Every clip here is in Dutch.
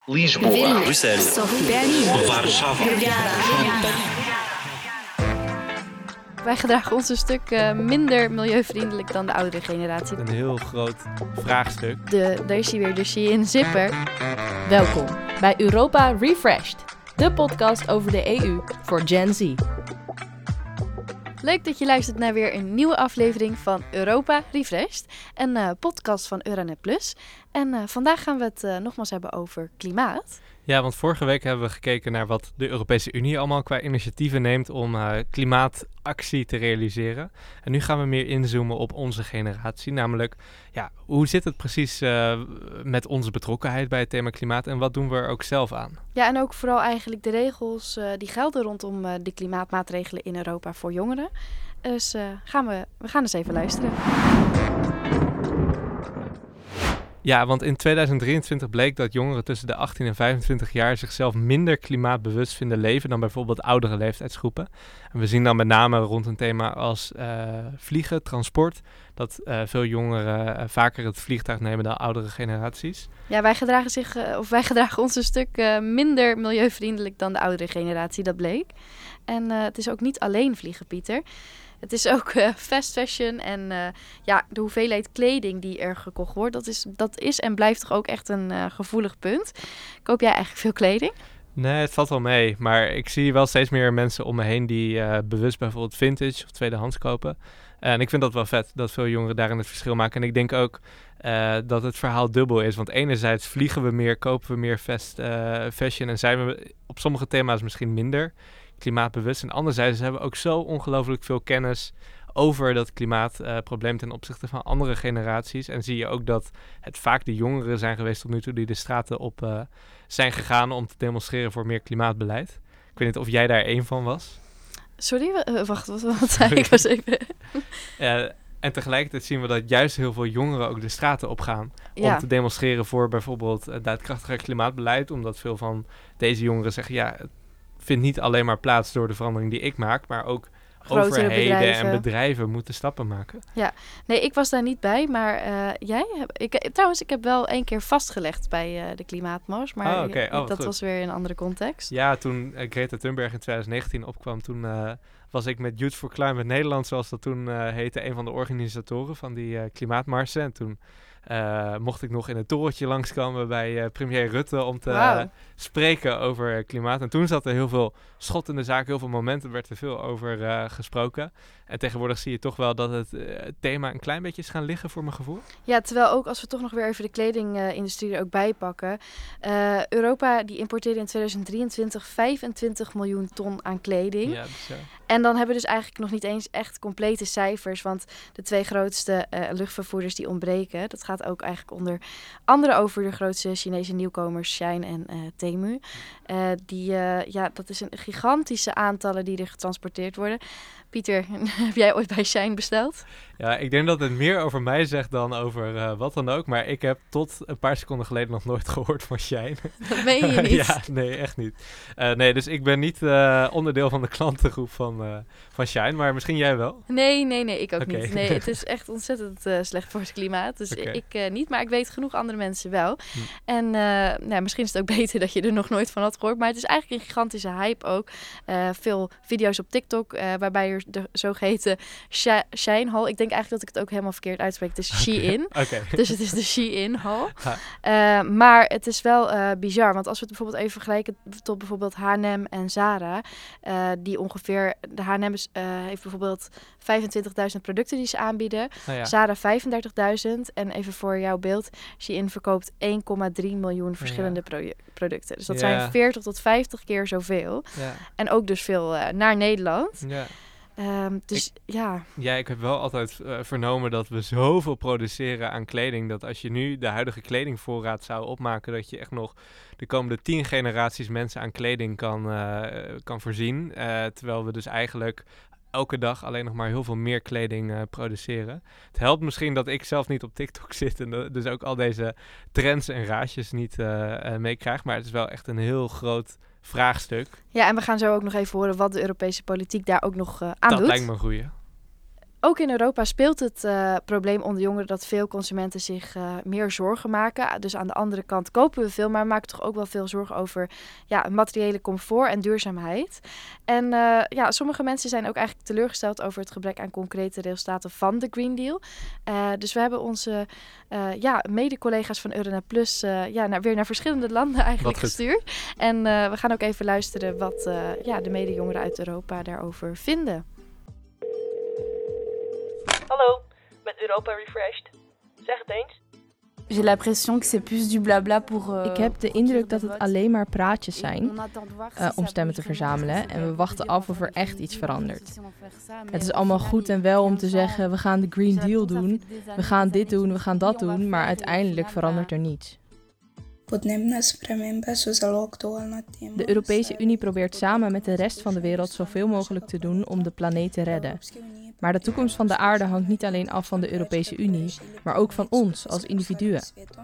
Lisboa, Bruxelles, Berlim, Warszawa. Wij gedragen ons een stuk minder milieuvriendelijk dan de oudere generatie. Een heel groot vraagstuk. Daar is hij weer, de Shein zipper. Welkom bij Europa Refreshed, de podcast over de EU voor Gen Z. Leuk dat je luistert naar weer een nieuwe aflevering van Europa Refreshed, een podcast van Euranet Plus. En vandaag gaan we het nogmaals hebben over klimaat. Ja, want vorige week hebben we gekeken naar wat de Europese Unie allemaal qua initiatieven neemt om klimaatactie te realiseren. En nu gaan we meer inzoomen op onze generatie, namelijk hoe zit het precies met onze betrokkenheid bij het thema klimaat en wat doen we er ook zelf aan? Ja, en ook vooral eigenlijk de regels die gelden rondom de klimaatmaatregelen in Europa voor jongeren. Dus we gaan eens even luisteren. Ja, want in 2023 bleek dat jongeren tussen de 18 en 25 jaar zichzelf minder klimaatbewust vinden leven dan bijvoorbeeld oudere leeftijdsgroepen. En we zien dan met name rond een thema als vliegen, transport, dat veel jongeren vaker het vliegtuig nemen dan oudere generaties. Ja, wij gedragen ons een stuk minder milieuvriendelijk dan de oudere generatie, dat bleek. En het is ook niet alleen vliegen, Pieter. Het is ook fast fashion en de hoeveelheid kleding die er gekocht wordt, dat is en blijft toch ook echt een gevoelig punt. Koop jij eigenlijk veel kleding? Nee, het valt wel mee. Maar ik zie wel steeds meer mensen om me heen die bewust bijvoorbeeld vintage of tweedehands kopen. En ik vind dat wel vet, dat veel jongeren daarin het verschil maken. En ik denk ook dat het verhaal dubbel is. Want enerzijds vliegen we meer, kopen we meer fast fashion en zijn we op sommige thema's misschien minder klimaatbewust. En anderzijds hebben we ook zo ongelooflijk veel kennis over dat klimaatprobleem ten opzichte van andere generaties. En zie je ook dat het vaak de jongeren zijn geweest tot nu toe die de straten op zijn gegaan om te demonstreren voor meer klimaatbeleid. Ik weet niet of jij daar één van was. Sorry, wacht, wat zei ik? Was even... En tegelijkertijd zien we dat juist heel veel jongeren ook de straten opgaan om te demonstreren voor bijvoorbeeld daadkrachtiger klimaatbeleid. Omdat veel van deze jongeren zeggen, het vindt niet alleen maar plaats door de verandering die ik maak, maar ook overheden en bedrijven moeten stappen maken. Ja, nee, ik was daar niet bij, maar jij? Ik heb wel 1 keer vastgelegd bij de klimaatmars, maar dat goed. Was weer in een andere context. Ja, toen Greta Thunberg in 2019 opkwam, toen was ik met Youth for Climate Nederland, zoals dat toen heette, een van de organisatoren van die klimaatmarsen. En toen mocht ik nog in het torentje langskomen bij premier Rutte om te spreken over klimaat. En toen zat er heel veel schot in de zaak, heel veel momenten, werd er veel over gesproken. En tegenwoordig zie je toch wel dat het thema een klein beetje is gaan liggen voor mijn gevoel. Ja, terwijl ook als we toch nog weer even de kledingindustrie er ook bij pakken. Europa die importeerde in 2023 25 miljoen ton aan kleding. Ja, dus En dan hebben we dus eigenlijk nog niet eens echt complete cijfers. Want de 2 grootste luchtvervoerders die ontbreken. Dat gaat ook eigenlijk onder andere over de grootste Chinese nieuwkomers, Shein en Temu. Dat is een gigantische aantallen die er getransporteerd worden. Pieter, heb jij ooit bij Shein besteld? Ja, ik denk dat het meer over mij zegt dan over wat dan ook. Maar ik heb tot een paar seconden geleden nog nooit gehoord van Shein. Dat meen je niet? Ja, nee, echt niet. Dus ik ben niet onderdeel van de klantengroep van Shein, maar misschien jij wel? Nee, ik ook niet. Nee, het is echt ontzettend slecht voor het klimaat. Dus ik niet, maar ik weet genoeg andere mensen wel. En misschien is het ook beter dat je er nog nooit van had gehoord. Maar het is eigenlijk een gigantische hype ook. Veel video's op TikTok waarbij er de zogeheten Shein Hall. Ik denk eigenlijk dat ik het ook helemaal verkeerd uitspreek. Het is Shein. Dus het is de Shein Hall. Maar het is wel bizar. Want als we het bijvoorbeeld even vergelijken tot bijvoorbeeld H&M en Zara. Die ongeveer... De H&M heeft bijvoorbeeld 25.000 producten die ze aanbieden. Zara 35.000. En even voor jouw beeld. Shein verkoopt 1,3 miljoen verschillende producten. Dus dat zijn 40 tot 50 keer zoveel. Ja. En ook dus veel naar Nederland. Ja. Ik heb wel altijd vernomen dat we zoveel produceren aan kleding, dat als je nu de huidige kledingvoorraad zou opmaken, dat je echt nog de komende 10 generaties mensen aan kleding kan voorzien. Terwijl we dus eigenlijk elke dag alleen nog maar heel veel meer kleding produceren. Het helpt misschien dat ik zelf niet op TikTok zit en dus ook al deze trends en raadjes niet meekrijg, maar het is wel echt een heel groot vraagstuk. Ja, en we gaan zo ook nog even horen wat de Europese politiek daar ook nog aan doet. Dat lijkt me een goeie. Ook in Europa speelt het probleem onder jongeren dat veel consumenten zich meer zorgen maken. Dus aan de andere kant kopen we veel, maar we maken toch ook wel veel zorgen over materiële comfort en duurzaamheid. En sommige mensen zijn ook eigenlijk teleurgesteld over het gebrek aan concrete resultaten van de Green Deal. Dus we hebben onze mede-collega's van Euronet Plus weer naar verschillende landen eigenlijk gestuurd. En we gaan ook even luisteren wat de mede-jongeren uit Europa daarover vinden. Hallo, met Europa Refreshed. Zeg het eens. J'ai l'impression que c'est plus du blabla pour... Ik heb de indruk dat het alleen maar praatjes zijn om stemmen te verzamelen. En we wachten af of er echt iets verandert. Het is allemaal goed en wel om te zeggen, we gaan de Green Deal doen. We gaan dit doen, we gaan dat doen. Maar uiteindelijk verandert er niets. De Europese Unie probeert samen met de rest van de wereld zoveel mogelijk te doen om de planeet te redden. Maar de toekomst van de aarde hangt niet alleen af van de Europese Unie, maar ook van ons als individuen.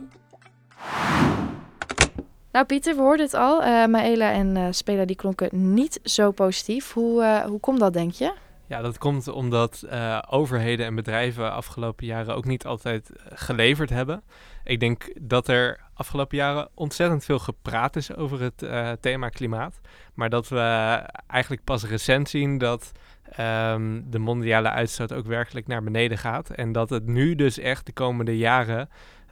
Nou Pieter, we hoorden het al. Maëla en Spela die klonken niet zo positief. Hoe komt dat, denk je? Ja, dat komt omdat overheden en bedrijven afgelopen jaren ook niet altijd geleverd hebben. Ik denk dat er afgelopen jaren ontzettend veel gepraat is over het thema klimaat. Maar dat we eigenlijk pas recent zien dat de mondiale uitstoot ook werkelijk naar beneden gaat. En dat het nu dus echt de komende jaren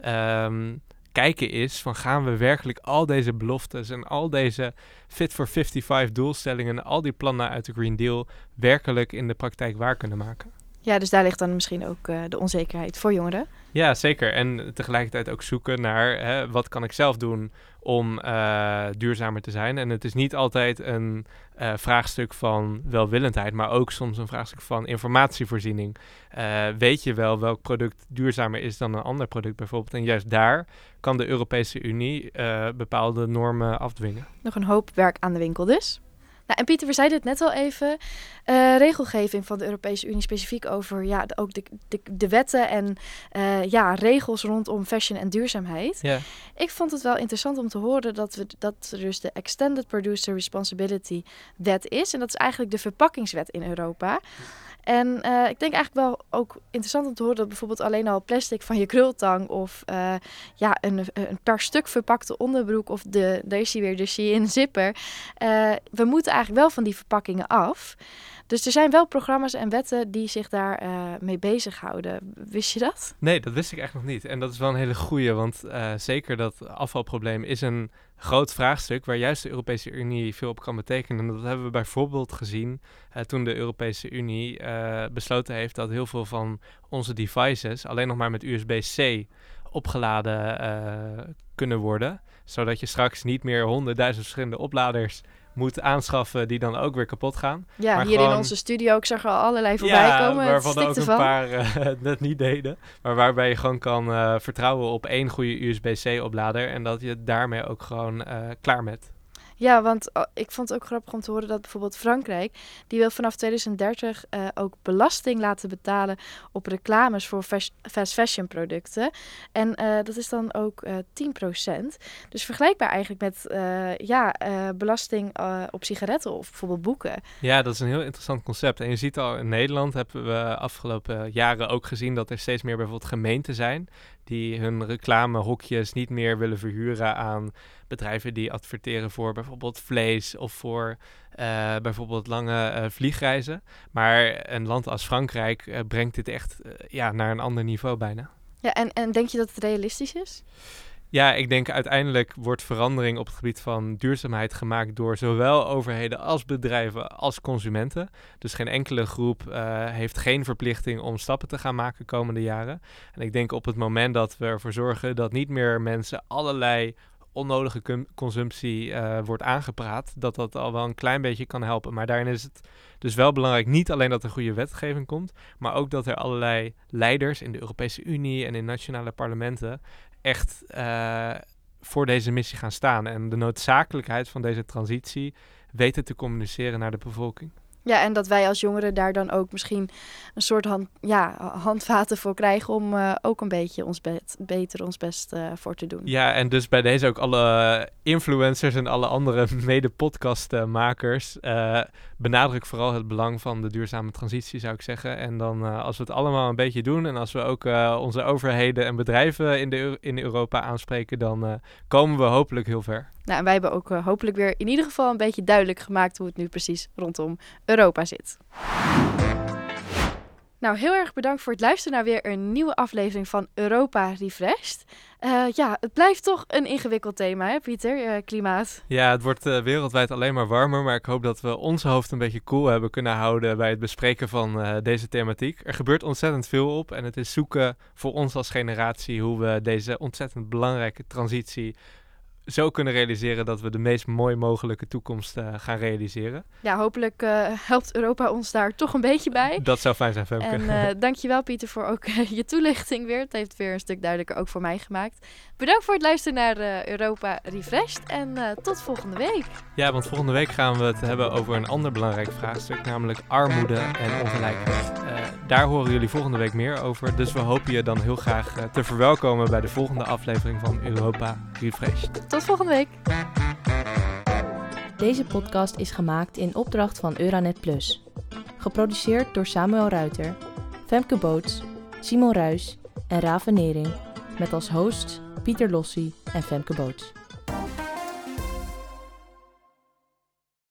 kijken is van gaan we werkelijk al deze beloftes en al deze Fit for 55 doelstellingen en al die plannen uit de Green Deal werkelijk in de praktijk waar kunnen maken. Ja, dus daar ligt dan misschien ook de onzekerheid voor jongeren. Ja, zeker. En tegelijkertijd ook zoeken naar wat kan ik zelf doen om duurzamer te zijn. En het is niet altijd een vraagstuk van welwillendheid, maar ook soms een vraagstuk van informatievoorziening. Weet je wel welk product duurzamer is dan een ander product bijvoorbeeld? En juist daar kan de Europese Unie bepaalde normen afdwingen. Nog een hoop werk aan de winkel dus. Nou, en Pieter, we zeiden het net al even. Regelgeving van de Europese Unie specifiek over ook de wetten en regels rondom fashion en duurzaamheid. Ja. Ik vond het wel interessant om te horen dat er dus de Extended Producer Responsibility wet is. En dat is eigenlijk de verpakkingswet in Europa. En ik denk eigenlijk wel ook interessant om te horen dat bijvoorbeeld alleen al plastic van je krultang of een per stuk verpakte onderbroek of daar is hij weer, de Shein zipper. We moeten eigenlijk wel van die verpakkingen af. Dus er zijn wel programma's en wetten die zich daar mee bezighouden. Wist je dat? Nee, dat wist ik echt nog niet. En dat is wel een hele goeie, want zeker dat afvalprobleem is een groot vraagstuk waar juist de Europese Unie veel op kan betekenen. En dat hebben we bijvoorbeeld gezien toen de Europese Unie besloten heeft dat heel veel van onze devices alleen nog maar met USB-C opgeladen kunnen worden. Zodat je straks niet meer 100.000 verschillende opladers moet aanschaffen die dan ook weer kapot gaan. Ja, maar hier gewoon in onze studio, ik zag er al allerlei voorbij komen. Waarvan er ook een paar het net niet deden. Maar waarbij je gewoon kan vertrouwen op één goede USB-C oplader en dat je daarmee ook gewoon klaar bent. Ja, want ik vond het ook grappig om te horen dat bijvoorbeeld Frankrijk, die wil vanaf 2030 ook belasting laten betalen op reclames voor fast fashion producten. En dat is dan ook 10%. Dus vergelijkbaar eigenlijk met belasting op sigaretten of bijvoorbeeld boeken. Ja, dat is een heel interessant concept. En je ziet al in Nederland hebben we afgelopen jaren ook gezien dat er steeds meer bijvoorbeeld gemeenten zijn die hun reclamehokjes niet meer willen verhuren aan bedrijven die adverteren voor bijvoorbeeld vlees of voor bijvoorbeeld lange vliegreizen. Maar een land als Frankrijk brengt dit echt naar een ander niveau bijna. Ja, en denk je dat het realistisch is? Ja, ik denk uiteindelijk wordt verandering op het gebied van duurzaamheid gemaakt door zowel overheden als bedrijven als consumenten. Dus geen enkele groep heeft geen verplichting om stappen te gaan maken de komende jaren. En ik denk op het moment dat we ervoor zorgen dat niet meer mensen allerlei onnodige consumptie wordt aangepraat, dat al wel een klein beetje kan helpen. Maar daarin is het dus wel belangrijk niet alleen dat er goede wetgeving komt, maar ook dat er allerlei leiders in de Europese Unie en in nationale parlementen echt voor deze missie gaan staan en de noodzakelijkheid van deze transitie weten te communiceren naar de bevolking. Ja, en dat wij als jongeren daar dan ook misschien een soort handvaten voor krijgen om ook een beetje ons best voor te doen. Ja, en dus bij deze ook alle influencers en alle andere mede-podcastmakers. Benadruk vooral het belang van de duurzame transitie, zou ik zeggen. En dan als we het allemaal een beetje doen en als we ook onze overheden en bedrijven in Europa aanspreken, dan komen we hopelijk heel ver. Nou, en wij hebben ook hopelijk weer in ieder geval een beetje duidelijk gemaakt hoe het nu precies rondom Europa zit. Nou, heel erg bedankt voor het luisteren naar weer een nieuwe aflevering van Europa Refreshed. Het blijft toch een ingewikkeld thema, hè Pieter, klimaat? Ja, het wordt wereldwijd alleen maar warmer, maar ik hoop dat we ons hoofd een beetje koel hebben kunnen houden bij het bespreken van deze thematiek. Er gebeurt ontzettend veel op en het is zoeken voor ons als generatie hoe we deze ontzettend belangrijke transitie zo kunnen realiseren dat we de meest mooi mogelijke toekomst gaan realiseren. Ja, hopelijk helpt Europa ons daar toch een beetje bij. Dat zou fijn zijn, Femke. En dankjewel Pieter voor ook je toelichting weer. Het heeft weer een stuk duidelijker ook voor mij gemaakt. Bedankt voor het luisteren naar Europa Refreshed en tot volgende week. Ja, want volgende week gaan we het hebben over een ander belangrijk vraagstuk, namelijk armoede en ongelijkheid. Daar horen jullie volgende week meer over, dus we hopen je dan heel graag te verwelkomen bij de volgende aflevering van Europa Refreshed. Tot volgende week. Deze podcast is gemaakt in opdracht van Euranet Plus. Geproduceerd door Samuel Ruiter, Femke Boots, Simon Ruys en Raven Nering. Met als hosts Pieter Lossie en Femke Boots.